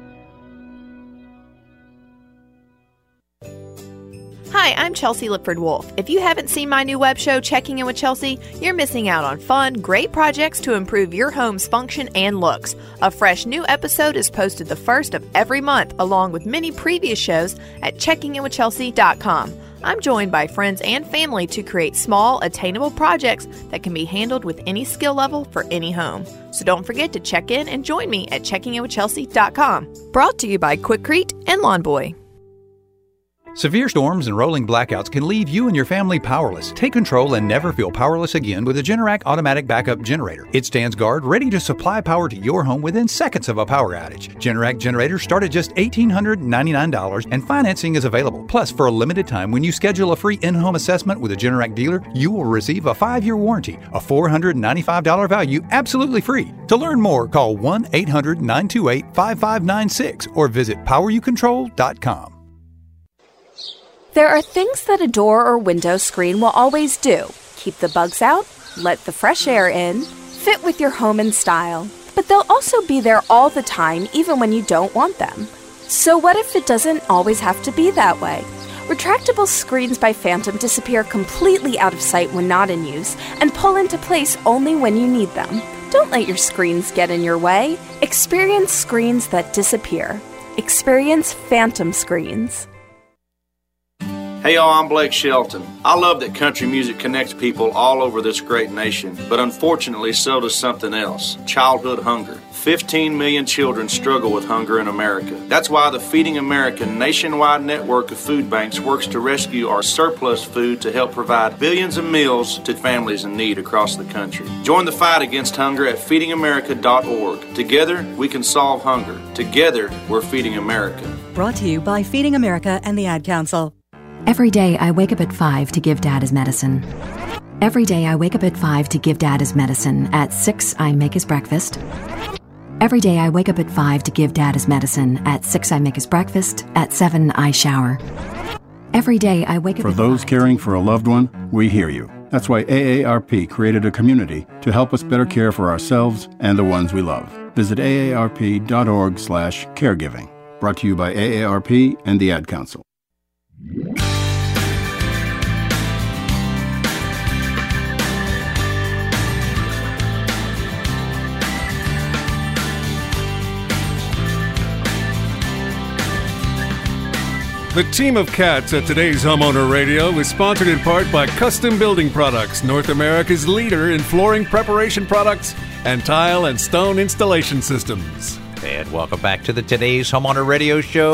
Hi, I'm Chelsea Lipford-Wolf. If you haven't seen my new web show, Checking In with Chelsea, you're missing out on fun, great projects to improve your home's function and looks. A fresh new episode is posted the first of every month, along with many previous shows at checking in with chelsea dot com. I'm joined by friends and family to create small, attainable projects that can be handled with any skill level for any home. So don't forget to check in and join me at checking in with chelsea dot com. Brought to you by Quikrete and Lawn Boy. Severe storms and rolling blackouts can leave you and your family powerless. Take control and never feel powerless again with a Generac automatic backup generator. It stands guard, ready to supply power to your home within seconds of a power outage. Generac generators start at just one thousand eight hundred ninety-nine dollars and financing is available. Plus, for a limited time, when you schedule a free in-home assessment with a Generac dealer, you will receive a five-year warranty, a four hundred ninety-five dollars value absolutely free. To learn more, call one eight hundred nine two eight five five nine six or visit power you control dot com. There are things that a door or window screen will always do. Keep the bugs out, let the fresh air in, fit with your home and style. But they'll also be there all the time, even when you don't want them. So what if it doesn't always have to be that way? Retractable screens by Phantom disappear completely out of sight when not in use and pull into place only when you need them. Don't let your screens get in your way. Experience screens that disappear. Experience Phantom screens. Hey y'all, I'm Blake Shelton. I love that country music connects people all over this great nation, but unfortunately so does something else, childhood hunger. fifteen million children struggle with hunger in America. That's why the Feeding America nationwide network of food banks works to rescue our surplus food to help provide billions of meals to families in need across the country. Join the fight against hunger at feeding america dot org. Together, we can solve hunger. Together, we're Feeding America. Brought to you by Feeding America and the Ad Council. Every day I wake up at five to give Dad his medicine. Every day I wake up at five to give Dad his medicine. At six, I make his breakfast. Every day I wake up at five to give Dad his medicine. At six, I make his breakfast. At seven, I shower. Every day I wake up For at those caring for a loved one, we hear you. That's why A A R P created a community to help us better care for ourselves and the ones we love. Visit A A R P dot org slash caregiving. Brought to you by A A R P and the Ad Council. The team of cats at today's Homeowner Radio is sponsored in part by Custom Building Products, North America's leader in flooring preparation products and tile and stone installation systems. And welcome back to the Today's Homeowner Radio Show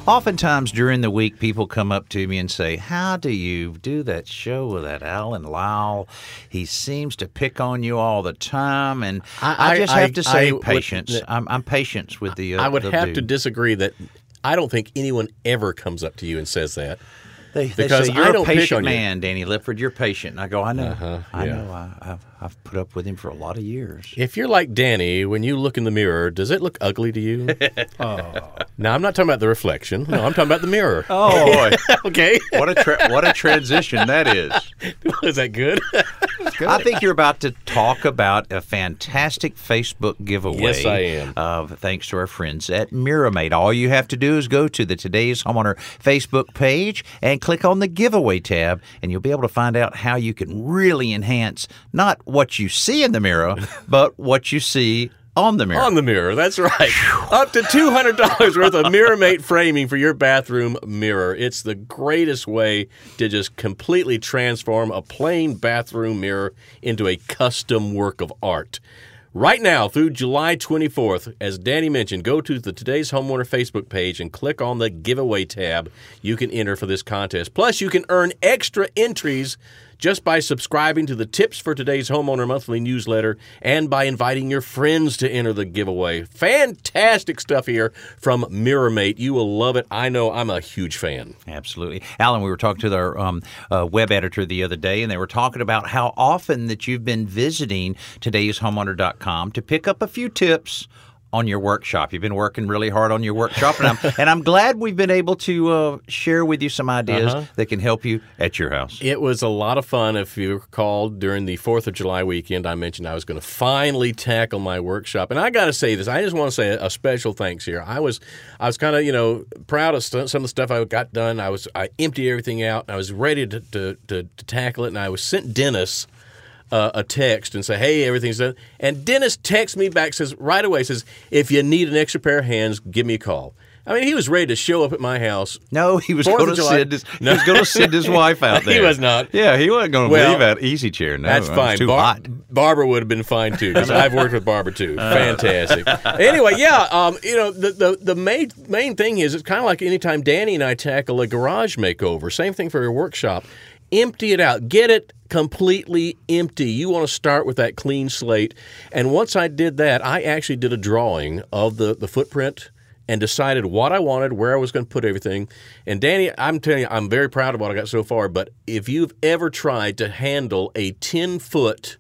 oftentimes during the week, people come up to me and say, how do you do that show with that Alan Lyle? He seems to pick on you all the time. And I, I just I, have to say I, patience. Would, I'm, I'm patient with the uh, I would the have dude. to disagree that I don't think anyone ever comes up to you and says that. They, they because say, you're I a don't pick patient on you. man, Danny Lipford. You're patient. And I go, I know. Uh-huh, I yeah. know. I, I've, I've put up with him for a lot of years. If you're like Danny, when you look in the mirror, does it look ugly to you? Oh. Now, I'm not talking about the reflection. No, I'm talking about the mirror. Oh, boy. Okay. What a tra- what a transition that is. Is that good? Good. I think you're about to talk about a fantastic Facebook giveaway. Yes, I am. Uh, thanks to our friends at MirrorMate. All you have to do is go to the Today's Homeowner Facebook page and click on the giveaway tab, and you'll be able to find out how you can really enhance not what you see in the mirror, but what you see on the mirror. On the mirror, that's right. Up to two hundred dollars worth of MirrorMate framing for your bathroom mirror. It's the greatest way to just completely transform a plain bathroom mirror into a custom work of art. Right now, through July twenty-fourth, as Danny mentioned, go to the Today's Homeowner Facebook page and click on the giveaway tab. You can enter for this contest. Plus, you can earn extra entries just by subscribing to the Tips for Today's Homeowner monthly newsletter and by inviting your friends to enter the giveaway. Fantastic stuff here from MirrorMate. You will love it. I know I'm a huge fan. Absolutely. Alan, we were talking to our um, uh, web editor the other day, and they were talking about how often that you've been visiting todays homeowner dot com to pick up a few tips on your workshop. You've been working really hard on your workshop, and I'm, and I'm glad we've been able to uh, share with you some ideas uh-huh. that can help you at your house. It was a lot of fun. If you recall, during the fourth of July weekend, I mentioned I was going to finally tackle my workshop. And I got to say this. I just want to say a special thanks here. I was I was kind of, you know, proud of st- some of the stuff I got done. I was I emptied everything out, and I was ready to, to, to, to tackle it, and I was sent Dennis Uh, a text and say, hey, everything's done. And Dennis texts me back, says right away, says, if you need an extra pair of hands, give me a call. I mean, he was ready to show up at my house. No, he was going to send his no. he was going to send his wife out there. He was not. Yeah, he wasn't going to well, leave that easy chair. No, that's fine. It was too Bar- hot. Barbara would have been fine too, because I've worked with Barbara too. Fantastic. Anyway, yeah, um, you know, the the, the main main thing is it's kind of like anytime Danny and I tackle a garage makeover. Same thing for your workshop. Empty it out. Get it completely empty. You want to start with that clean slate. And once I did that, I actually did a drawing of the, the footprint and decided what I wanted, where I was going to put everything. And Danny, I'm telling you, I'm very proud of what I got so far. But if you've ever tried to handle a ten-foot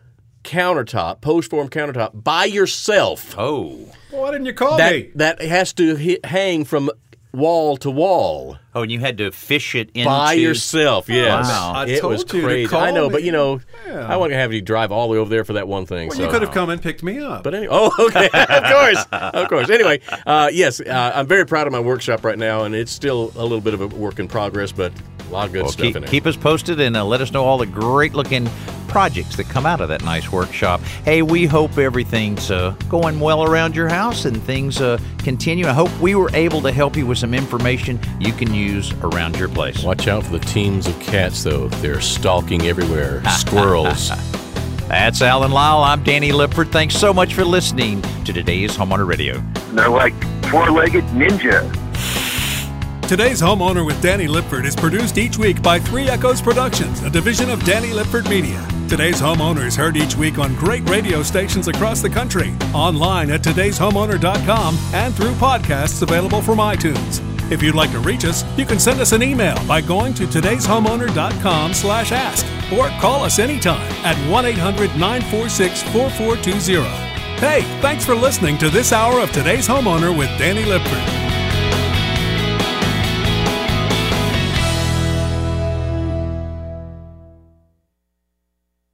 countertop, post-form countertop, by yourself. Oh. Well, why didn't you call that, me? That has to hit, hang from wall to wall. Oh, and you had to fish it into... By yourself, yes. Wow. I it told was you to crazy. call I know, me. but you know, Yeah. I wasn't going to have you drive all the way over there for that one thing. Well, so. you could have come and picked me up. But anyway, oh, okay, of course, of course. Anyway, uh, yes, uh, I'm very proud of my workshop right now, and it's still a little bit of a work in progress, but a lot of good well, stuff keep, in it. Keep us posted and uh, let us know all the great-looking projects that come out of that nice workshop. Hey, we hope everything's uh, going well around your house and things uh, continue. I hope we were able to help you with some information you can use around your place. Watch out for the teams of cats, though. They're stalking everywhere. Squirrels. That's Alan Lyle. I'm Danny Lipford. Thanks so much for listening to today's Homeowner Radio. They're like four-legged ninja. Today's Homeowner with Danny Lipford is produced each week by Three Echoes Productions, a division of Danny Lipford Media. Today's Homeowner is heard each week on great radio stations across the country, online at todays homeowner dot com, and through podcasts available from iTunes. If you'd like to reach us, you can send us an email by going to todays homeowner dot com slash ask or call us anytime at one eight hundred nine four six four four two zero. Hey, thanks for listening to this hour of Today's Homeowner with Danny Lipford.